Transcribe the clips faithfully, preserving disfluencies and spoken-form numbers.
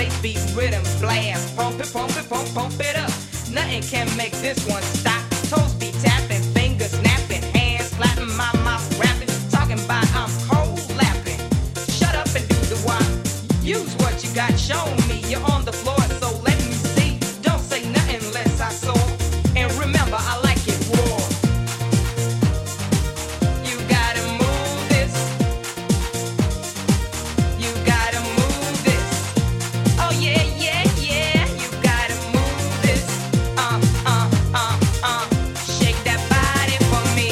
bass beat, rhythm, blast. Pump it, pump it, pump, pump it up. Nothing can make this one stop. Toes be tapping, fingers snapping, hands clapping, my mouth rapping. Talking about I'm cold laughing. Shut up and do the wop. Use what you got, show me. You're on the floor, so let me see. Don't say nothing unless I saw. And remember, I like it raw. You gotta move this. You gotta move this. Oh yeah, yeah, yeah. You gotta move this. Uh, uh, uh, uh. Shake that body for me.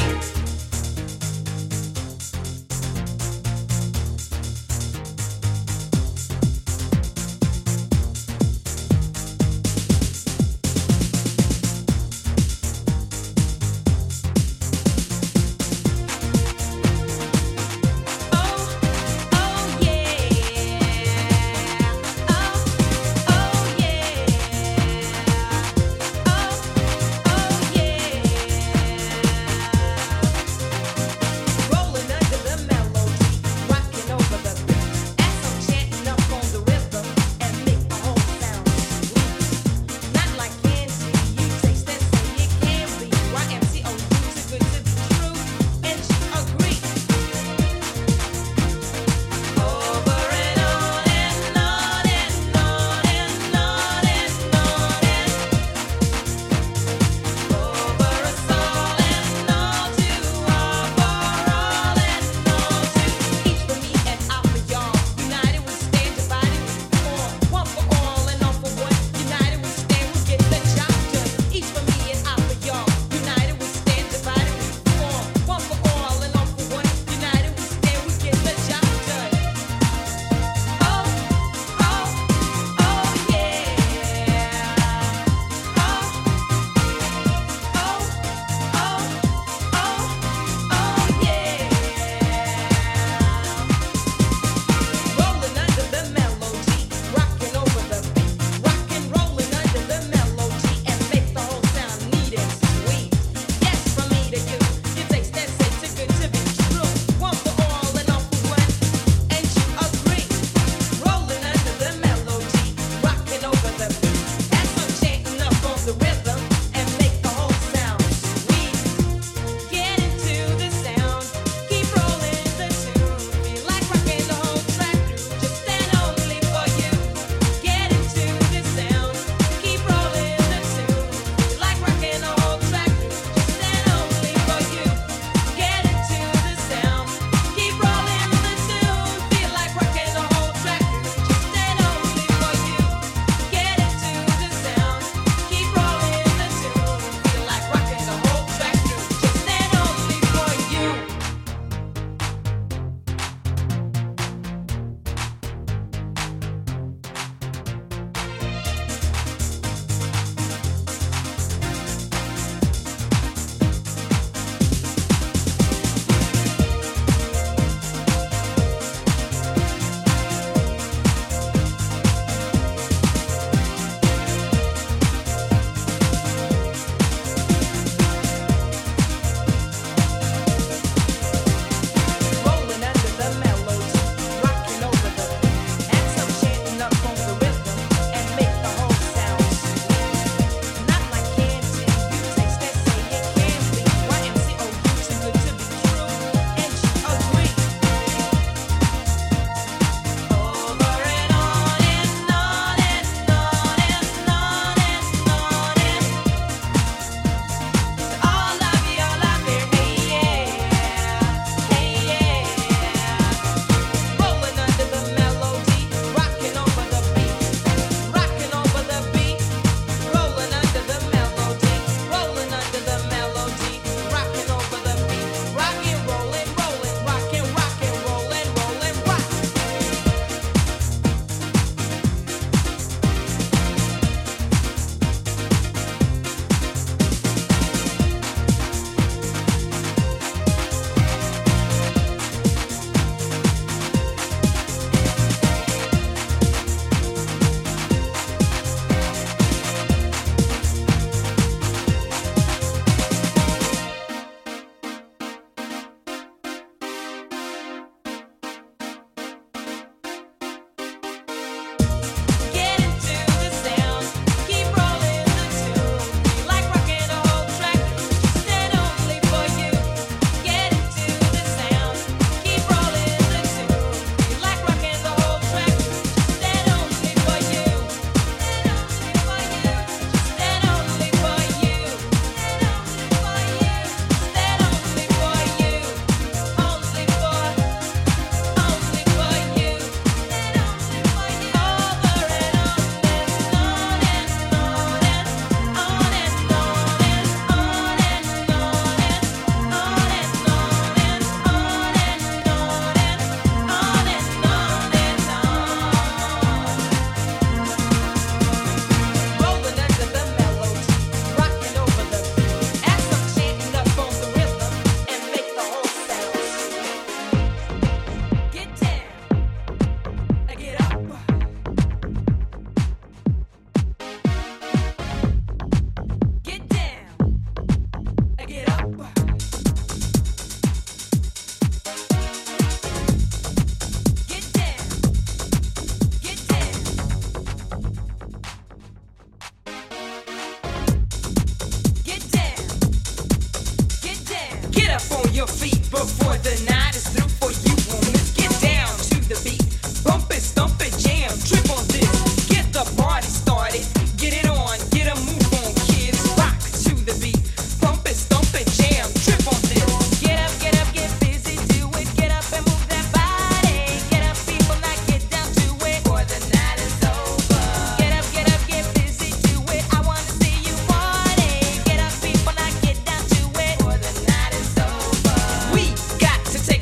the night is through for you woman. Get down to the beat, bump it, stomp it, jam, trip on this. Get the party started, get it on, get a move on, kids. Rock to the beat, bump it, stomp it, jam, trip on this. Get up, get up, get busy, do it. Get up and move that body. Get up, people, now get down to it, or the night is over. Get up, get up, get busy, do it. I wanna see you party. Get up, people, now get down to it, or the night is over. We got to take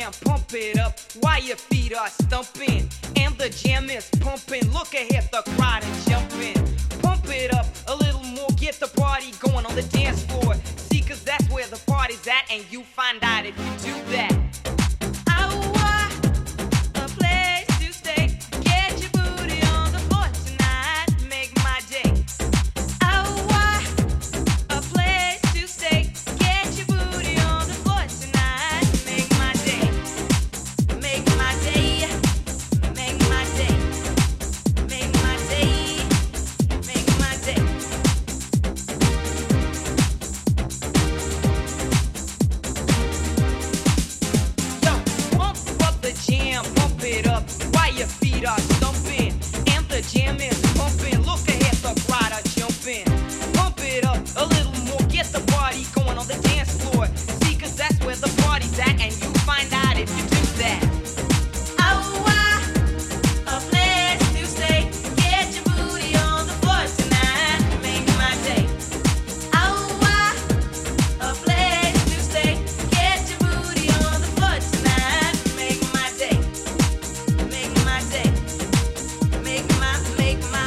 jam, pump it up while your feet are stumping. And the jam is pumping, look ahead, the crowd is jumping. Pump it up a little more, get the party going on the dance floor. See, cause that's where the party's at, and you find out if you do that. Make my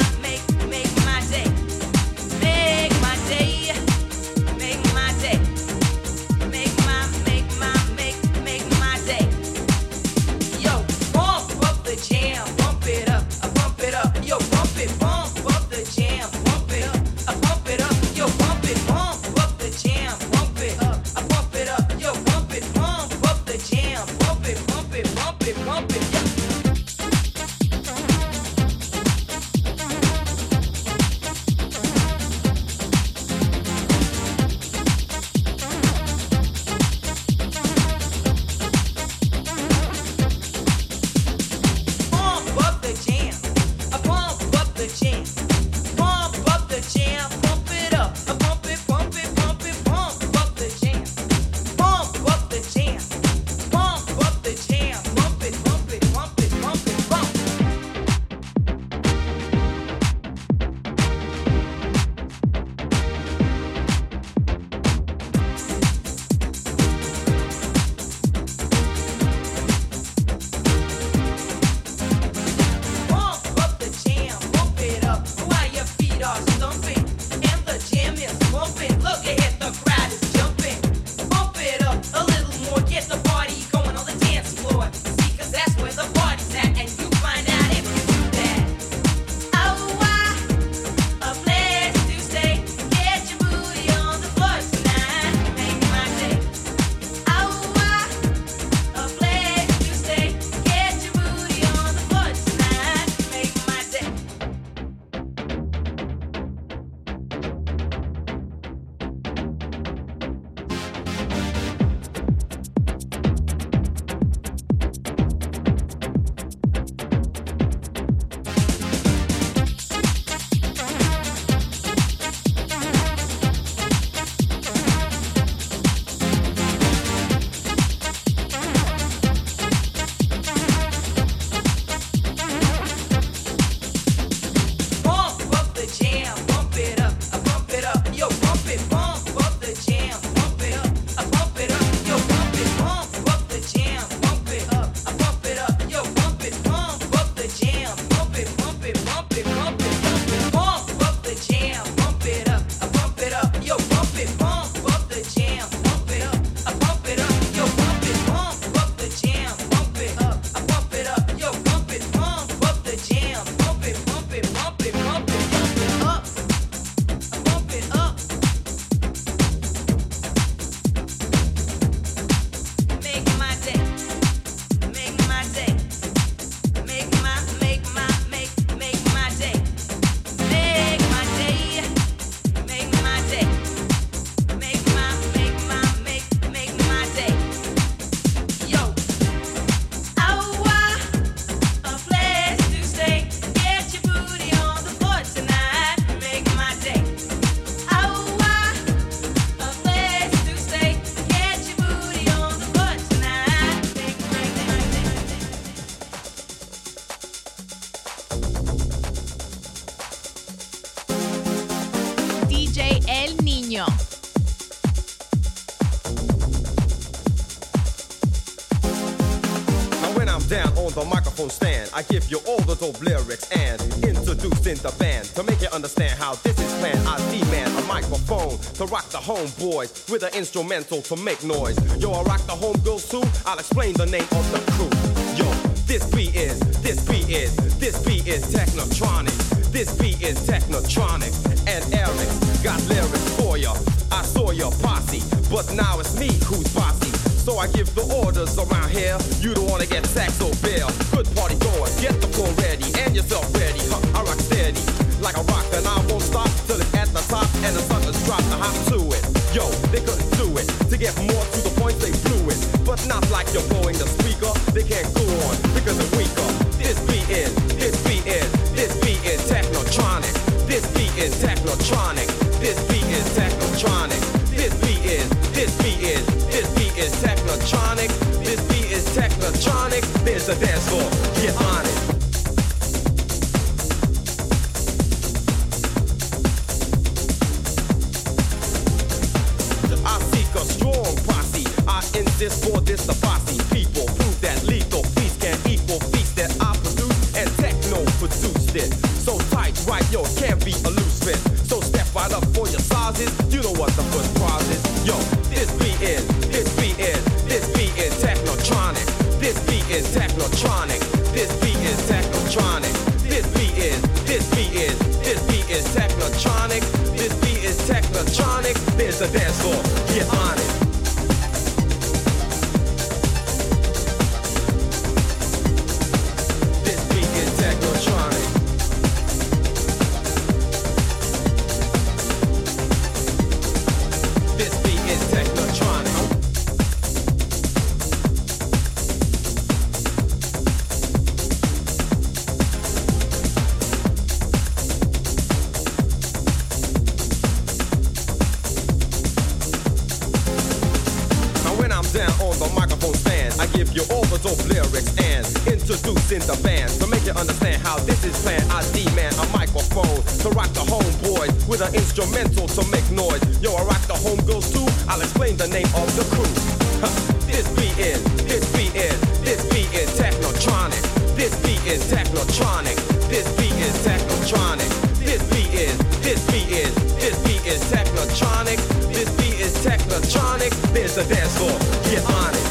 microphone stand, I give you all the dope lyrics and introducing the band to make you understand how this is planned. I demand a microphone to rock the homeboys with an instrumental to make noise. Yo, I rock the homegirls too. I'll explain the name of the crew. Yo, this beat is, this beat is, this beat is Technotronic. This beat is Technotronic, and Eric got lyrics for ya. I saw your posse, but now it's me who's bossy. So I give the orders around here. You don't wanna get saxo bill. Good party going, get the floor ready and yourself ready. Huh, I rock steady like a rock, and I won't stop till it's at the top and the suckers drop the hop to it. Yo, they couldn't do it. To get more to the point, they blew it. But not like you're blowing the speaker. They can't go on because they're weaker. This beat is, this beat is, this beat is Technotronic. This beat is Technotronic. This beat is Technotronic. This beat is, this beat is, this beat is Technotronic. This beat is Technotronic. There's a dance floor. Get on it. I seek a strong posse. I insist for this the posse. People prove that lethal beats can equal beats that I produce and techno produced it. So tight, right, yo, it can't be a loose fit. So step right up for your sizes. You know what the first prize is. Yo, this beat is, this beat is, this beat is Technotronic. This beat is Technotronic. This beat is Technotronic. This beat is, this beat is, this beat is Technotronic. This beat is Technotronic. There's a dance floor. Get on it. This beat is Technotronic. This beat is Technotronic. Down on the microphone stand, I give you all the dope lyrics and introducing the band to make you understand how this is planned. I demand a microphone to rock the homeboys with an instrumental to make noise. Yo, I rock the homegirls too. I'll explain the name of the crew. Huh. This beat is, this beat is, this beat is Technotronic. This beat is Technotronic. This beat is Technotronic. This beat is, this beat is, this beat is Technotronic. This beat is Technotronic. There's a dance floor. Get on it.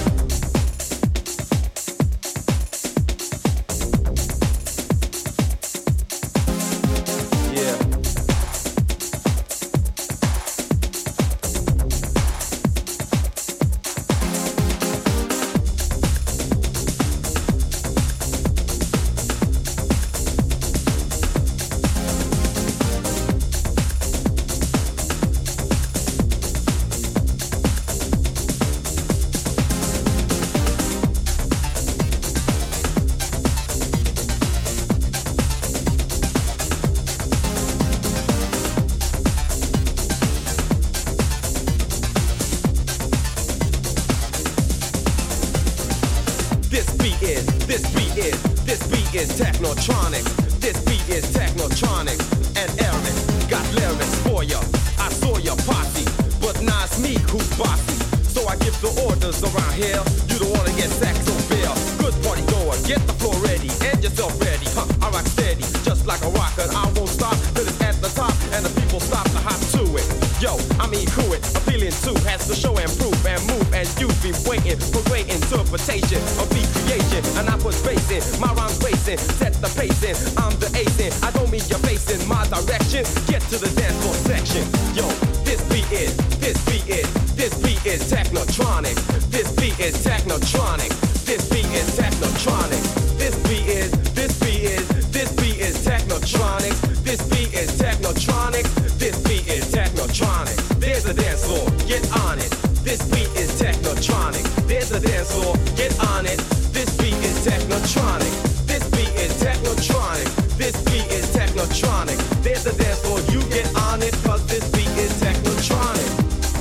Technotronic. This beat is Technotronic, and Eric got lyrics for ya. I saw your posse, but now it's me who's bossy. So I give the orders around here. You don't wanna get saxo bill. Good party goer, get the floor ready and yourself ready. Huh, I rock steady, just like a rocker. I won't stop till it's at the top and the people stop to hop to it. Yo, I mean who it, appealing to has to show and prove and move, and you've been waiting for great interpretation of beat creation. And I put bass in, my rhymes racing, set the pace in, I'm the ace in. I don't mean you're facing my direction. Get to the dance floor section. Yo, this beat is, this beat is, this beat is Technotronic. This beat is Technotronic. This beat is Technotronic. This beat is, this beat is, this beat is Technotronic. This beat is Technotronic. This beat is Technotronic. There's a dance floor, get on it. This beat is Technotronic. There's a dance floor, get on it. This beat is Technotronic. This beat is Technotronic. This beat is Technotronic. There's a dance floor, you get on it, cause this beat is Technotronic.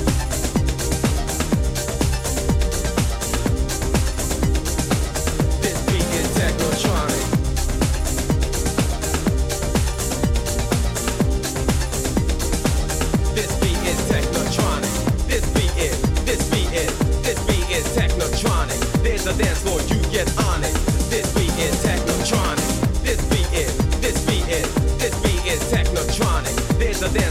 This beat is Technotronic. This beat is Technotronic. This beat is, this beat is, this beat is Technotronic. There's a dance floor, you get on it. This beat is Technotronic.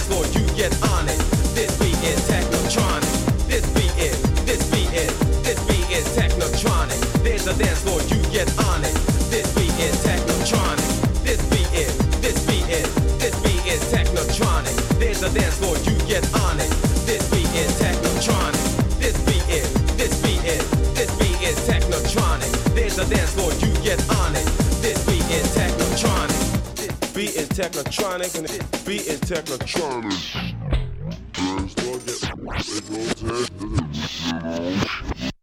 dance floor, you get on it. This beat is technotronic. This beat is, this beat is, this beat is technotronic. There's a dance floor, you get on it. This beat is technotronic. This beat is, this beat is, this beat is technotronic. There's a dance floor, you get on it. This beat is technotronic. This beat is, this beat is, this beat is technotronic. There's a dance floor, you get on it. This beat is technotronic. This beat is technotronic and this beat is technotronic. Dance floor, get, it goes